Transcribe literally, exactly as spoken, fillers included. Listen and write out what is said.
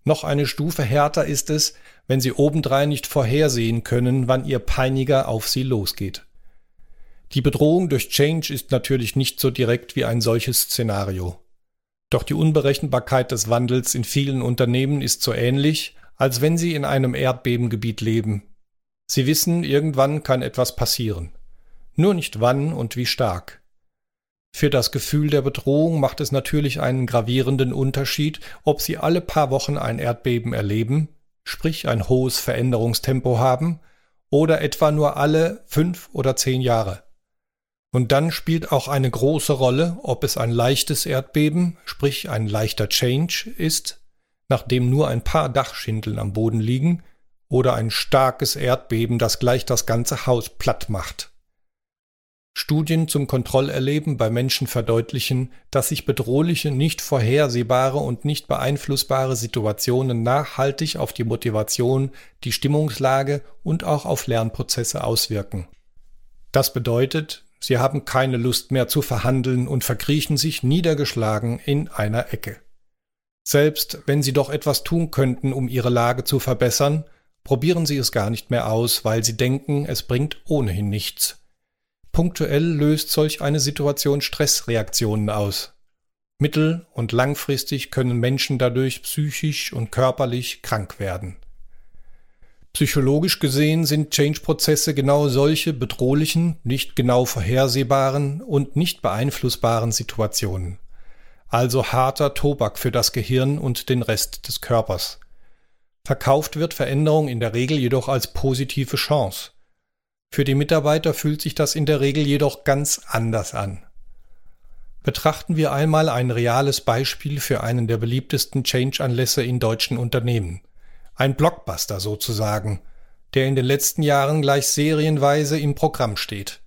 Noch eine Stufe härter ist es, wenn Sie obendrein nicht vorhersehen können, wann Ihr Peiniger auf Sie losgeht. Die Bedrohung durch Change ist natürlich nicht so direkt wie ein solches Szenario. Doch die Unberechenbarkeit des Wandels in vielen Unternehmen ist so ähnlich, als wenn Sie in einem Erdbebengebiet leben. Sie wissen, irgendwann kann etwas passieren. Nur nicht wann und wie stark. Für das Gefühl der Bedrohung macht es natürlich einen gravierenden Unterschied, ob Sie alle paar Wochen ein Erdbeben erleben, sprich ein hohes Veränderungstempo haben, oder etwa nur alle fünf oder zehn Jahre. Und dann spielt auch eine große Rolle, ob es ein leichtes Erdbeben, sprich ein leichter Change ist, nachdem nur ein paar Dachschindeln am Boden liegen, oder ein starkes Erdbeben, das gleich das ganze Haus platt macht. Studien zum Kontrollerleben bei Menschen verdeutlichen, dass sich bedrohliche, nicht vorhersehbare und nicht beeinflussbare Situationen nachhaltig auf die Motivation, die Stimmungslage und auch auf Lernprozesse auswirken. Das bedeutet, Sie haben keine Lust mehr zu verhandeln und verkriechen sich niedergeschlagen in einer Ecke. Selbst wenn Sie doch etwas tun könnten, um Ihre Lage zu verbessern, probieren Sie es gar nicht mehr aus, weil Sie denken, es bringt ohnehin nichts. Punktuell löst solch eine Situation Stressreaktionen aus. Mittel- und langfristig können Menschen dadurch psychisch und körperlich krank werden. Psychologisch gesehen sind Change-Prozesse genau solche bedrohlichen, nicht genau vorhersehbaren und nicht beeinflussbaren Situationen. Also harter Tobak für das Gehirn und den Rest des Körpers. Verkauft wird Veränderung in der Regel jedoch als positive Chance. Für die Mitarbeiter fühlt sich das in der Regel jedoch ganz anders an. Betrachten wir einmal ein reales Beispiel für einen der beliebtesten Change-Anlässe in deutschen Unternehmen. Ein Blockbuster sozusagen, der in den letzten Jahren gleich serienweise im Programm steht.